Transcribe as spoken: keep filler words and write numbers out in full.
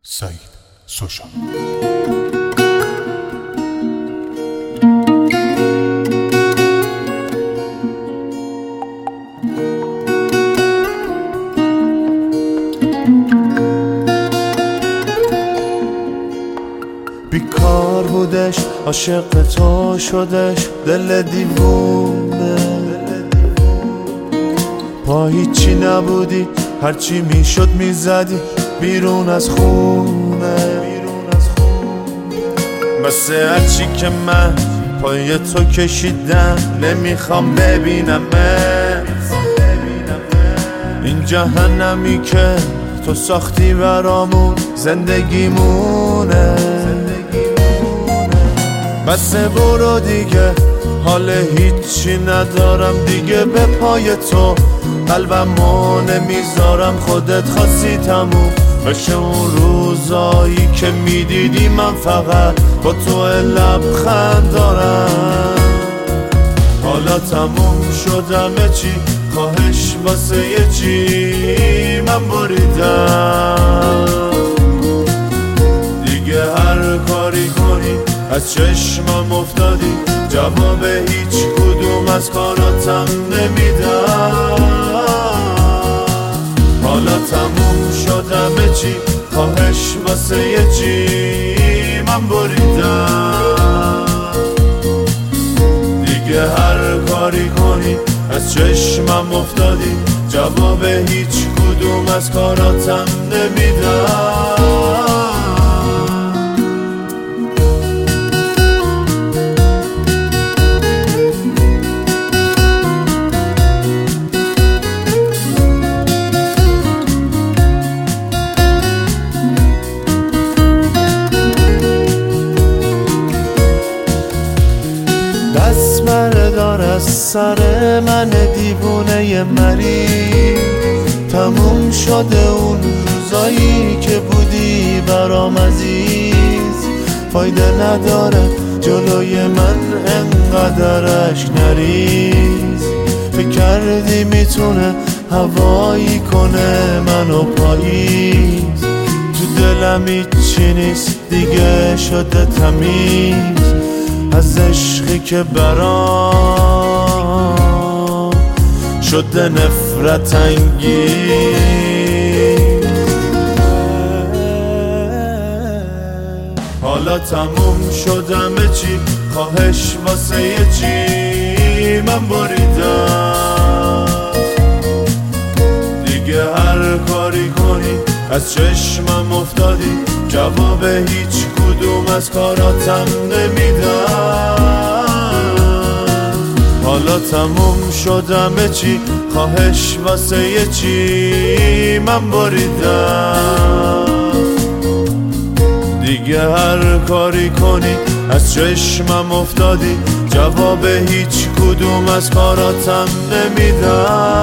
سعید سوشا. بیکار بودش عاشق تو شدش دل دیوونه، پا هیچی نبودی هرچی میشد میزدی بیرون از خونه. مثل هرچی که من پای تو کشیدم نمیخوام ببینمت، این جهنمی که تو ساختی برامون زندگیمونه. بس برو دیگه حال هیچی ندارم دیگه، به پای تو قلبمو نمیذارم، خودت خواستی تموم بشه اون روزایی که میدیدی من فقط با تو لبخند دارم. حالا تموم شدم چی، خواهش واسه یه چی من بریدم دیگه، هر کاری کنی از چشمم افتادی، جواب هیچ کدوم از کاراتم نمیدم. حالا تموم شدم چی، خواهش واسه یه چی من بریدم دیگه، هر کاری کنی از چشمم افتادی، جواب هیچ کدوم از کاراتم نمیدم. دست بردار از سر من دیوونه مریض، تموم شده اون روزایی که بودی برام عزیز. فایده نداره جلوی من انقدر اشک نریز، فکر کردی میتونه هوایی کنه منو پاییز. تو دلم هیچی نیست دیگه شده تمیز از عشقی که برام شده نفرت انگیز. حالا تموم شدم چی، خواهش واسه یه چی من بریدم دیگه، هر کاری کنی از چشمم افتادی، جواب هیچ کدوم از کاراتم نمیدم. حالا تموم شدم چی، خواهش واسه یه چی من بریدم دیگه، هر کاری کنی از چشمم افتادی، جواب هیچ کدوم از کاراتم نمیدم.